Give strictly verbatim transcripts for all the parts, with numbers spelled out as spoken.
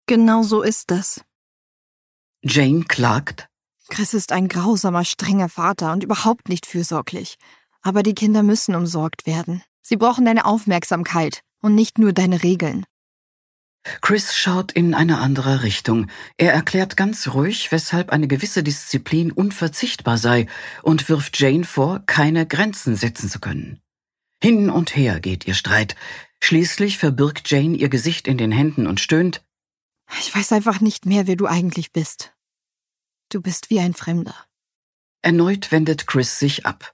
Genau so ist es. Jane klagt. Chris ist ein grausamer, strenger Vater und überhaupt nicht fürsorglich. Aber die Kinder müssen umsorgt werden. Sie brauchen deine Aufmerksamkeit und nicht nur deine Regeln. Chris schaut in eine andere Richtung. Er erklärt ganz ruhig, weshalb eine gewisse Disziplin unverzichtbar sei und wirft Jane vor, keine Grenzen setzen zu können. Hin und her geht ihr Streit. Schließlich verbirgt Jane ihr Gesicht in den Händen und stöhnt: Ich weiß einfach nicht mehr, wer du eigentlich bist. Du bist wie ein Fremder. Erneut wendet Chris sich ab.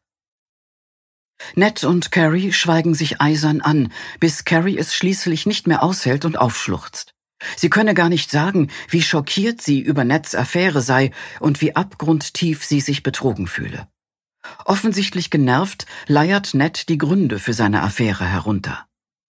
Ned und Carrie schweigen sich eisern an, bis Carrie es schließlich nicht mehr aushält und aufschluchzt. Sie könne gar nicht sagen, wie schockiert sie über Neds Affäre sei und wie abgrundtief sie sich betrogen fühle. Offensichtlich genervt, leiert Ned die Gründe für seine Affäre herunter.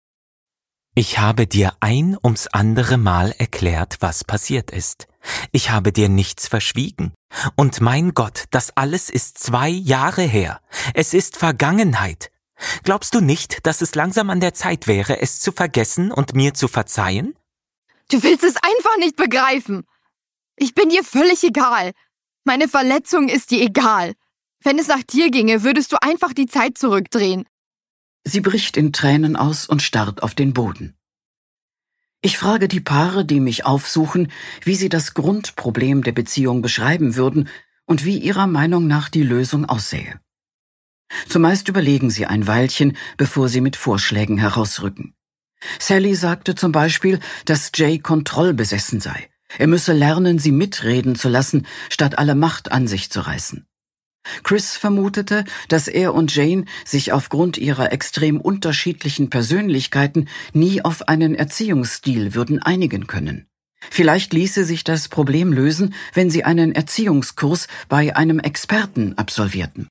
Ich habe dir ein ums andere Mal erklärt, was passiert ist. Ich habe dir nichts verschwiegen. Und mein Gott, das alles ist zwei Jahre her. Es ist Vergangenheit. Glaubst du nicht, dass es langsam an der Zeit wäre, es zu vergessen und mir zu verzeihen? Du willst es einfach nicht begreifen. Ich bin dir völlig egal. Meine Verletzung ist dir egal. Wenn es nach dir ginge, würdest du einfach die Zeit zurückdrehen. Sie bricht in Tränen aus und starrt auf den Boden. Ich frage die Paare, die mich aufsuchen, wie sie das Grundproblem der Beziehung beschreiben würden und wie ihrer Meinung nach die Lösung aussähe. Zumeist überlegen sie ein Weilchen, bevor sie mit Vorschlägen herausrücken. Sally sagte zum Beispiel, dass Jay kontrollbesessen sei. Er müsse lernen, sie mitreden zu lassen, statt alle Macht an sich zu reißen. Chris vermutete, dass er und Jane sich aufgrund ihrer extrem unterschiedlichen Persönlichkeiten nie auf einen Erziehungsstil würden einigen können. Vielleicht ließe sich das Problem lösen, wenn sie einen Erziehungskurs bei einem Experten absolvierten.